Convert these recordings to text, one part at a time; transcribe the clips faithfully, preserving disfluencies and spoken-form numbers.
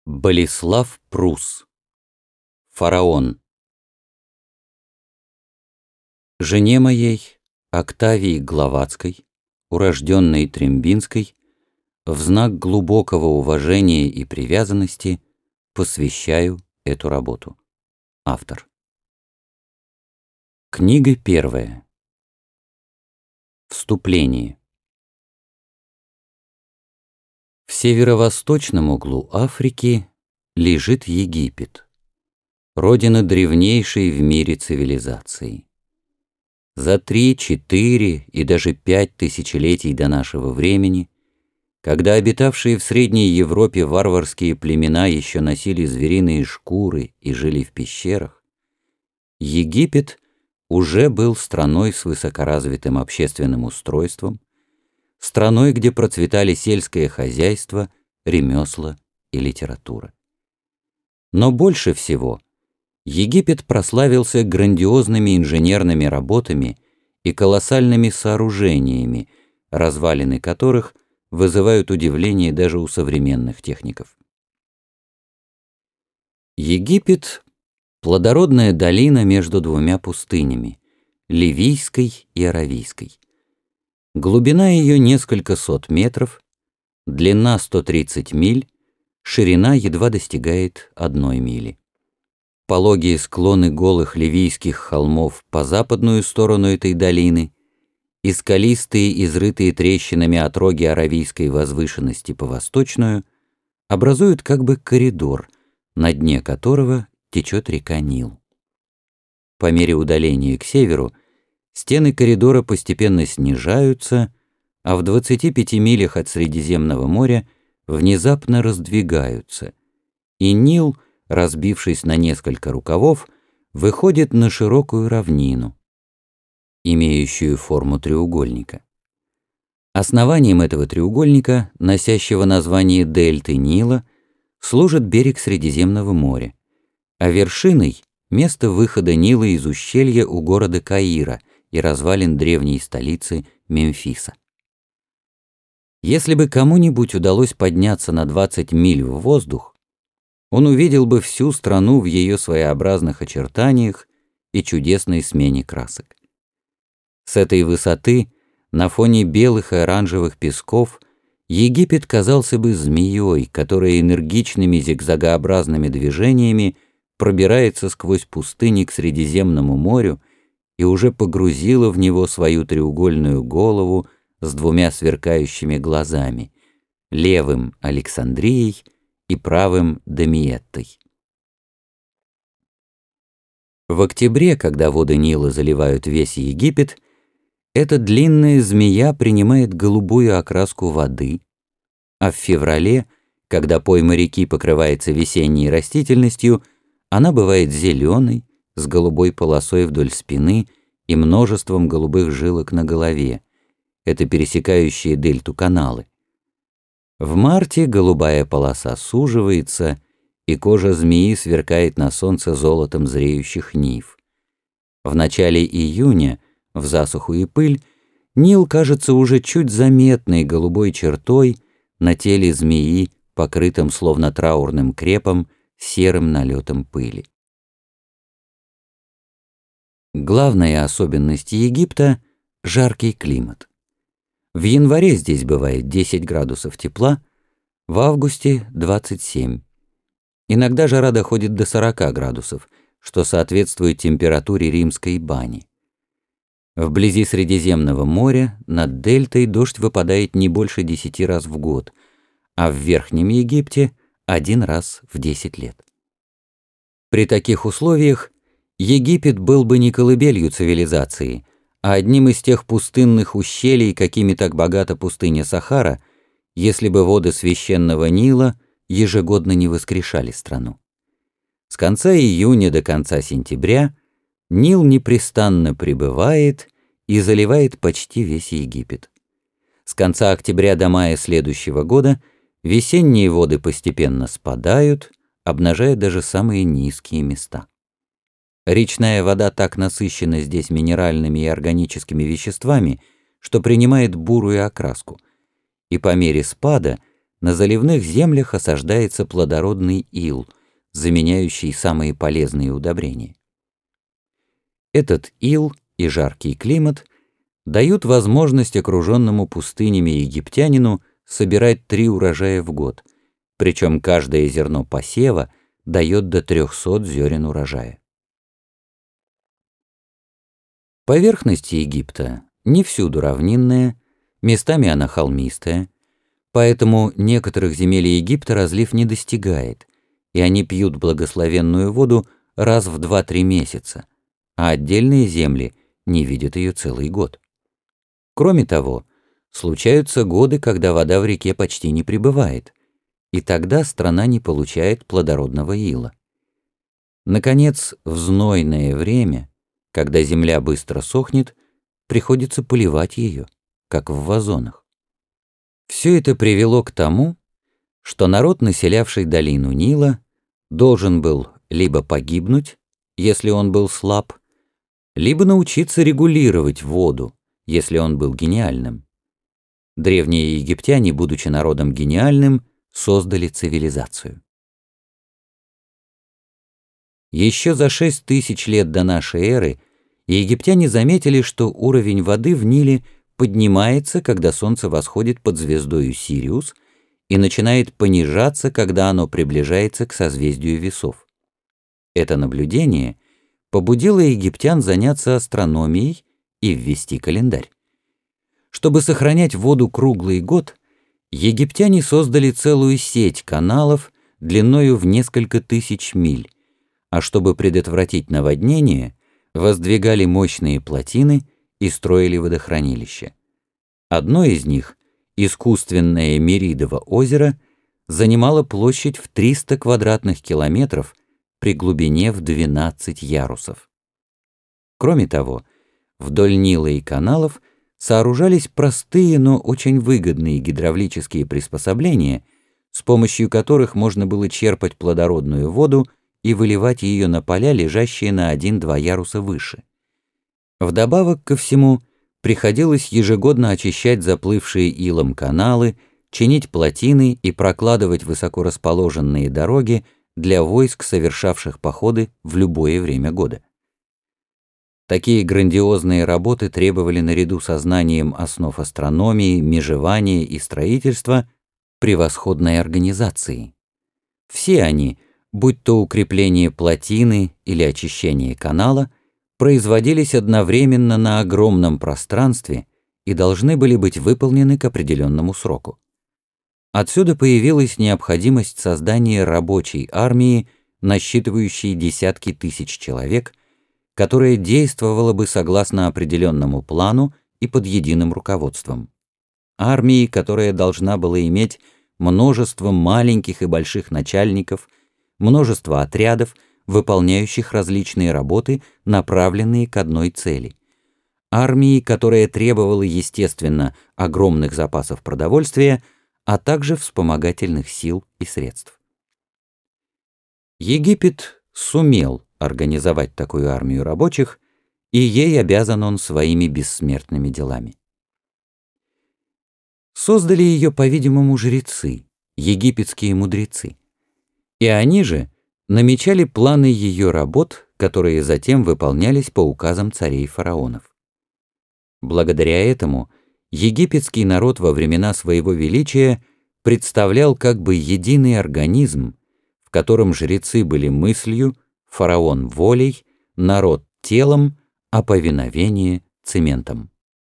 Болеслав Прус. Фараон. Жене моей, Октавии Главацкой, урожденной Трембинской, в знак глубокого уважения и привязанности посвящаю эту работу. Автор. Книга первая. Вступление. В северо-восточном углу Африки лежит Египет, родина древнейшей в мире цивилизации. За три, четыре и даже пять тысячелетий до нашего времени, когда обитавшие в Средней Европе варварские племена еще носили звериные шкуры и жили в пещерах, Египет уже был страной с высокоразвитым общественным устройством, страной, где процветали сельское хозяйство, ремесла и литература. Но больше всего Египет прославился грандиозными инженерными работами и колоссальными сооружениями, развалины которых вызывают удивление даже у современных техников. Египет — плодородная долина между двумя пустынями — Ливийской и Аравийской. Глубина ее несколько сот метров, длина сто тридцать миль, ширина едва достигает одной мили. Пологие склоны голых ливийских холмов по западную сторону этой долины и скалистые, изрытые трещинами отроги аравийской возвышенности по восточную образуют как бы коридор, на дне которого течет река Нил. По мере удаления к северу стены коридора постепенно снижаются, а в двадцати пяти милях от Средиземного моря внезапно раздвигаются, и Нил, разбившись на несколько рукавов, выходит на широкую равнину, имеющую форму треугольника. Основанием этого треугольника, носящего название дельты Нила, служит берег Средиземного моря, а вершиной — место выхода Нила из ущелья у города Каира и развалин древней столицы Мемфиса. Если бы кому-нибудь удалось подняться на двадцать миль в воздух, он увидел бы всю страну в ее своеобразных очертаниях и чудесной смене красок. С этой высоты, на фоне белых и оранжевых песков, Египет казался бы змеей, которая энергичными зигзагообразными движениями пробирается сквозь пустыни к Средиземному морю и уже погрузила в него свою треугольную голову с двумя сверкающими глазами, левым — Александрией и правым — Дамиеттой. В октябре, когда воды Нила заливают весь Египет, эта длинная змея принимает голубую окраску воды, а в феврале, когда пойма реки покрывается весенней растительностью, она бывает зеленой, с голубой полосой вдоль спины и множеством голубых жилок на голове. Это пересекающие дельту каналы. В марте голубая полоса суживается, и кожа змеи сверкает на солнце золотом зреющих нив. В начале июня, в засуху и пыль, Нил кажется уже чуть заметной голубой чертой на теле змеи, покрытым словно траурным крепом серым налетом пыли. Главная особенность Египта — жаркий климат. В январе здесь бывает десять градусов тепла, в августе — двадцать семь. Иногда жара доходит до сорока градусов, что соответствует температуре римской бани. Вблизи Средиземного моря над дельтой дождь выпадает не больше десяти раз в год, а в Верхнем Египте — один раз в десять лет. При таких условиях Египет был бы не колыбелью цивилизации, а одним из тех пустынных ущелий, какими так богата пустыня Сахара, если бы воды священного Нила ежегодно не воскрешали страну. С конца июня до конца сентября Нил непрестанно прибывает и заливает почти весь Египет. С конца октября до мая следующего года весенние воды постепенно спадают, обнажая даже самые низкие места. Речная вода так насыщена здесь минеральными и органическими веществами, что принимает бурую окраску, и по мере спада на заливных землях осаждается плодородный ил, заменяющий самые полезные удобрения. Этот ил и жаркий климат дают возможность окруженному пустынями египтянину собирать три урожая в год, причем каждое зерно посева дает до трехсот зерен урожая. Поверхность Египта не всюду равнинная, местами она холмистая, поэтому некоторых земель Египта разлив не достигает, и они пьют благословенную воду раз в два-три месяца, а отдельные земли не видят ее целый год. Кроме того, случаются годы, когда вода в реке почти не прибывает, и тогда страна не получает плодородного ила. Наконец, в знойное время, когда земля быстро сохнет, приходится поливать ее, как в вазонах. Все это привело к тому, что народ, населявший долину Нила, должен был либо погибнуть, если он был слаб, либо научиться регулировать воду, если он был гениальным. Древние египтяне, будучи народом гениальным, создали цивилизацию. Еще за шесть тысяч лет до нашей эры египтяне заметили, что уровень воды в Ниле поднимается, когда солнце восходит под звездою Сириус, и начинает понижаться, когда оно приближается к созвездию Весов. Это наблюдение побудило египтян заняться астрономией и ввести календарь. Чтобы сохранять воду круглый год, египтяне создали целую сеть каналов длиною в несколько тысяч миль, а чтобы предотвратить наводнение, воздвигали мощные плотины и строили водохранилища. Одно из них, искусственное Меридово озеро, занимало площадь в триста квадратных километров при глубине в двенадцать ярусов. Кроме того, вдоль Нила и каналов сооружались простые, но очень выгодные гидравлические приспособления, с помощью которых можно было черпать плодородную воду и выливать ее на поля, лежащие на один-два яруса выше. Вдобавок ко всему, приходилось ежегодно очищать заплывшие илом каналы, чинить плотины и прокладывать высоко расположенные дороги для войск, совершавших походы в любое время года. Такие грандиозные работы требовали наряду со знанием основ астрономии, межевания и строительства превосходной организации. Все они, будь то укрепление плотины или очищение канала, производились одновременно на огромном пространстве и должны были быть выполнены к определенному сроку. Отсюда появилась необходимость создания рабочей армии, насчитывающей десятки тысяч человек, которая действовала бы согласно определенному плану и под единым руководством. Армии, которая должна была иметь множество маленьких и больших начальников, множество отрядов, выполняющих различные работы, направленные к одной цели. Армии, которая требовала, естественно, огромных запасов продовольствия, а также вспомогательных сил и средств. Египет сумел организовать такую армию рабочих, и ей обязан он своими бессмертными делами. Создали ее, по-видимому, жрецы, египетские мудрецы. И они же намечали планы ее работ, которые затем выполнялись по указам царей фараонов. Благодаря этому египетский народ во времена своего величия представлял как бы единый организм, в котором жрецы были мыслью, фараон волей, народ телом, а повиновение цементом.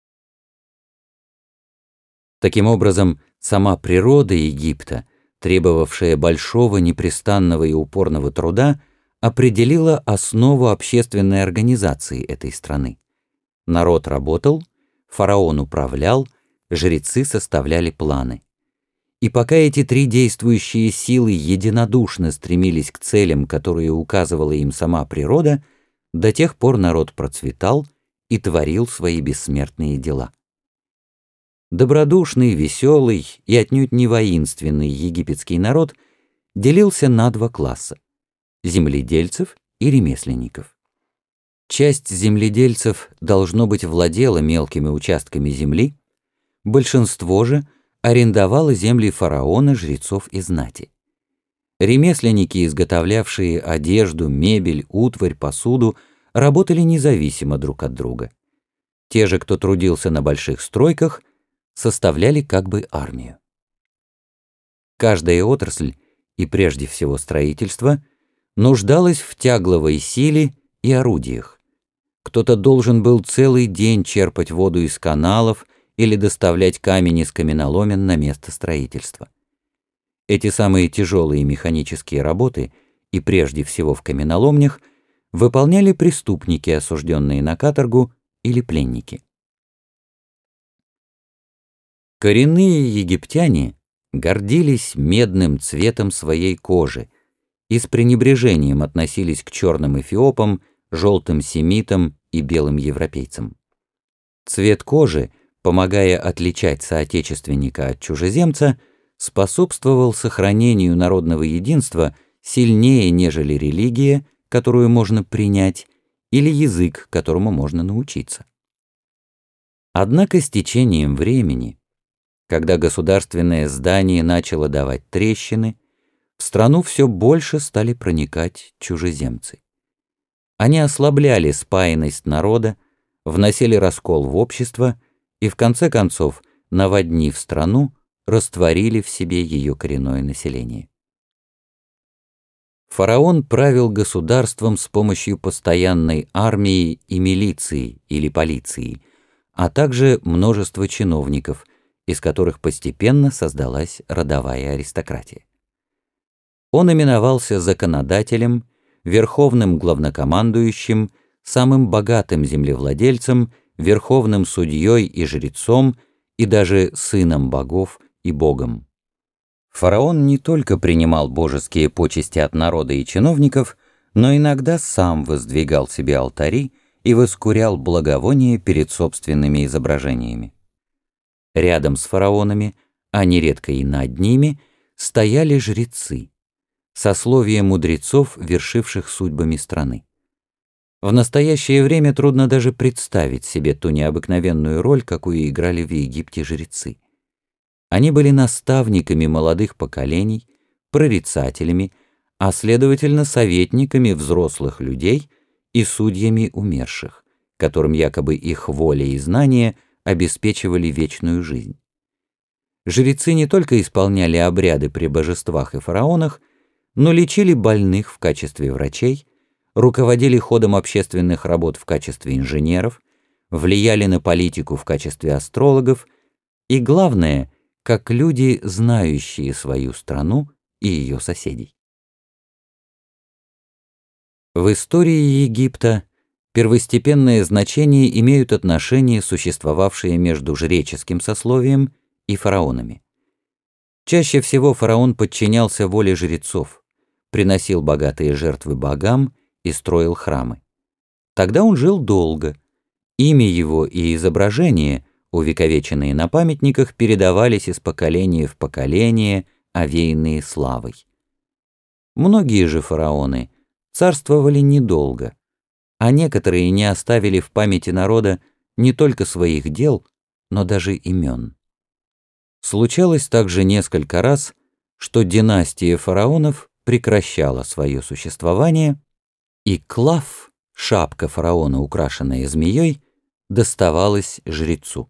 Таким образом, сама природа Египта, требовавшая большого, непрестанного и упорного труда, определила основу общественной организации этой страны. Народ работал, фараон управлял, жрецы составляли планы. И пока эти три действующие силы единодушно стремились к целям, которые указывала им сама природа, до тех пор народ процветал и творил свои бессмертные дела. Добродушный, веселый и отнюдь не воинственный египетский народ делился на два класса – земледельцев и ремесленников. Часть земледельцев, должно быть, владела мелкими участками земли, большинство же арендовала земли фараона, жрецов и знати. Ремесленники, изготовлявшие одежду, мебель, утварь, посуду, работали независимо друг от друга. Те же, кто трудился на больших стройках, составляли как бы армию. Каждая отрасль, и прежде всего строительство, нуждалась в тягловой силе и орудиях. Кто-то должен был целый день черпать воду из каналов или доставлять камень из каменоломен на место строительства. Эти самые тяжелые механические работы, и прежде всего в каменоломнях, выполняли преступники, осужденные на каторгу, или пленники. Коренные египтяне гордились медным цветом своей кожи и с пренебрежением относились к черным эфиопам, желтым семитам и белым европейцам. Цвет кожи, помогая отличать соотечественника от чужеземца, способствовал сохранению народного единства сильнее, нежели религия, которую можно принять, или язык, которому можно научиться. Однако с течением времени, когда государственное здание начало давать трещины, в страну все больше стали проникать чужеземцы. Они ослабляли спаянность народа, вносили раскол в общество и, в конце концов, наводнив страну, растворили в себе ее коренное население. Фараон правил государством с помощью постоянной армии и милиции или полиции, а также множества чиновников, из которых постепенно создалась родовая аристократия. Он именовался законодателем, верховным главнокомандующим, самым богатым землевладельцем, верховным судьей и жрецом и даже сыном богов и богом. Фараон не только принимал божеские почести от народа и чиновников, но иногда сам воздвигал себе алтари и воскурял благовония перед собственными изображениями. Рядом с фараонами, а нередко и над ними, стояли жрецы, сословие мудрецов, вершивших судьбами страны. В настоящее время трудно даже представить себе ту необыкновенную роль, какую играли в Египте жрецы. Они были наставниками молодых поколений, прорицателями, а следовательно советниками взрослых людей и судьями умерших, которым якобы их воля и знания обеспечивали вечную жизнь. Жрецы не только исполняли обряды при божествах и фараонах, но лечили больных в качестве врачей, руководили ходом общественных работ в качестве инженеров, влияли на политику в качестве астрологов и, главное, как люди, знающие свою страну и ее соседей. В истории Египта первостепенное значение имеют отношения, существовавшие между жреческим сословием и фараонами. Чаще всего фараон подчинялся воле жрецов, приносил богатые жертвы богам и строил храмы. Тогда он жил долго. Имя его и изображение, увековеченные на памятниках, передавались из поколения в поколение, овеянные славой. Многие же фараоны царствовали недолго, а некоторые не оставили в памяти народа не только своих дел, но даже имен. Случалось также несколько раз, что династия фараонов прекращала свое существование, и клав, шапка фараона, украшенная змеей, доставалась жрецу.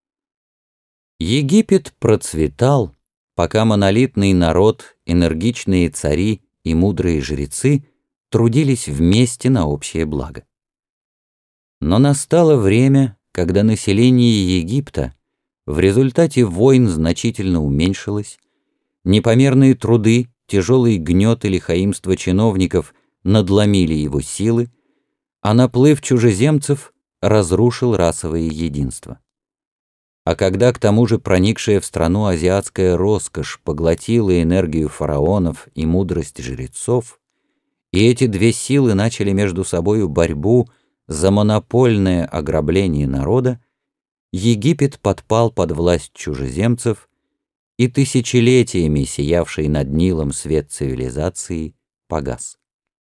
Египет процветал, пока монолитный народ, энергичные цари и мудрые жрецы трудились вместе на общее благо. Но настало время, когда население Египта в результате войн значительно уменьшилось, непомерные труды, тяжелый гнет или хаимство чиновников надломили его силы, а наплыв чужеземцев разрушил расовое единство. А когда к тому же проникшая в страну азиатская роскошь поглотила энергию фараонов и мудрость жрецов, и эти две силы начали между собою борьбу за монопольное ограбление народа, Египет подпал под власть чужеземцев, и тысячелетиями сиявший над Нилом свет цивилизации погас.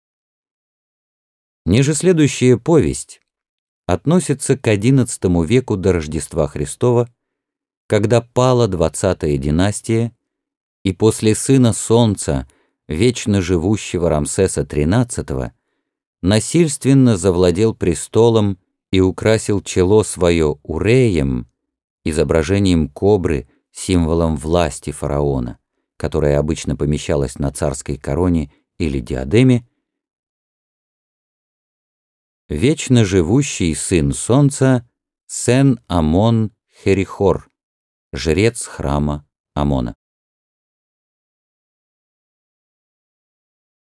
Ниже следующая повесть относится к одиннадцатому веку до Рождества Христова, когда пала двадцатая династия, и после сына Солнца, вечно живущего Рамсеса тринадцатого, насильственно завладел престолом и украсил чело свое уреем, изображением кобры, символом власти фараона, которая обычно помещалась на царской короне или диадеме, вечно живущий сын Солнца Сен-Амон-Херихор, жрец храма Амона.